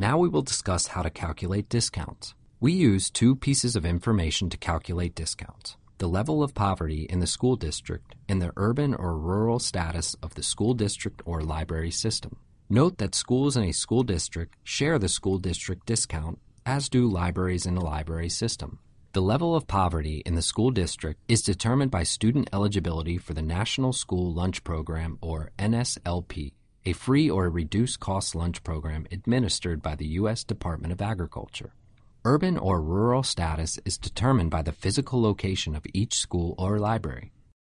Now we will discuss how to calculate discounts. We use two pieces of information to calculate discounts: the level of poverty in the school district and the urban or rural status of the school district or library system. Note that schools in a school district share the school district discount, as do libraries in a library system. The level of poverty in the school district is determined by student eligibility for the National School Lunch Program, or NSLP, a free or reduced cost lunch program administered by the U.S. Department of Agriculture. Urban or rural status is determined by the physical location of each school or library.